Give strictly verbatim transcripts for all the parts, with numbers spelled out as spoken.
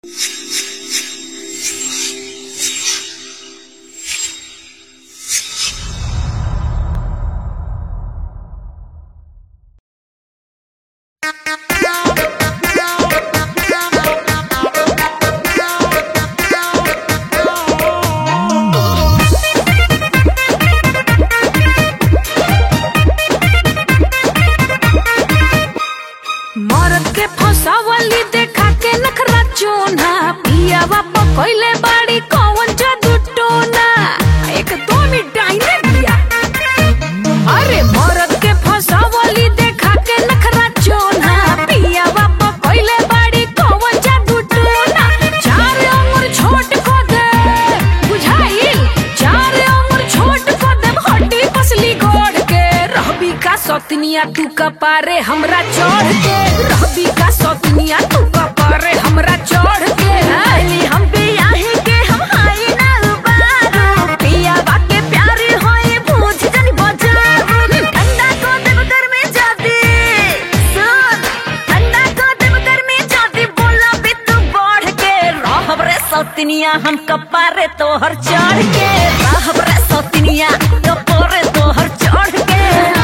कोइले बाड़ी कौन जादू टोना एक दो मिटाई ने दिया। अरे मरद के फसावली देखा के नखरा चोना पिया बापा कोइले बाड़ी कौन जादू टोना। चार अंगुर छोट को दे बुझाइल, चार अंगुर छोट को दे हड्डी पसली गोड़ के। रहबी का सौतनिया तू कपारे हमरा चढ़ के, रहबी का सौतनिया तू कपारे हमरा चढ़ के। हम सौतनिया हम कपारे तोहर चढ़ के, रहब रे सौतनिया कपारे तोहर चढ़ के।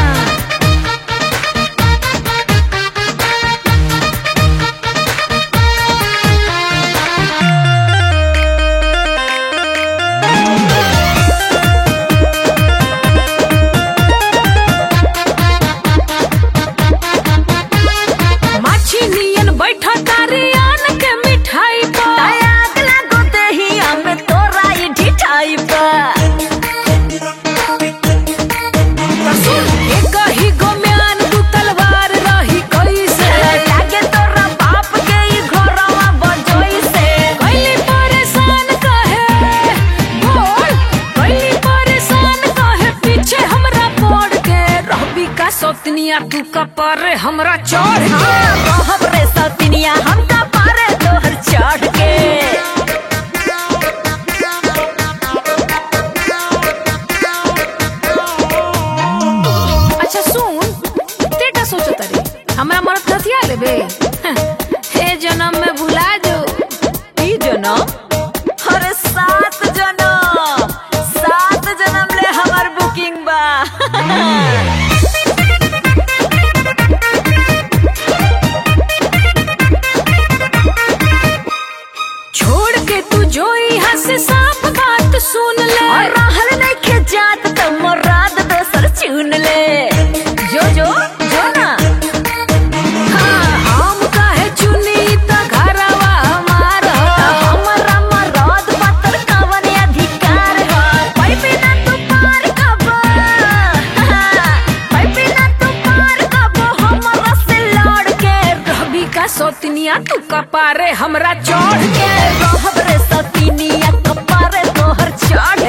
माछी नियन बैठा कारियान के मिठाई पर सौतनिया तू कपारे हमरा चढ़ के, रहब रे सौतनिया हम कपारे तोहर चढ़ के। अच्छा सुन, ते का सोचत रे हमरा मरद हथिया लेबे? हे जन्म में भुला जो ई जन्म, अरे सात जन्म सात जन्म ले हमर बुकिंग बा। साफ बात सुन ले और रहल नहीं के जात तो मुराद दोसर चुन ले। जो जो जो ना हाँ, हम काहे चुनी तो घरवा हमार हो, हमरा मरद पतर कवन अधिकार हो। पाई बिना तू पार कबो, पाई बिना तू पार कबो हमरा से लड़ के। रहबी का सौतनिया तू कपारे हमरा चढ़ के, रहब रे सौतनिया कपारे तोहर चढ़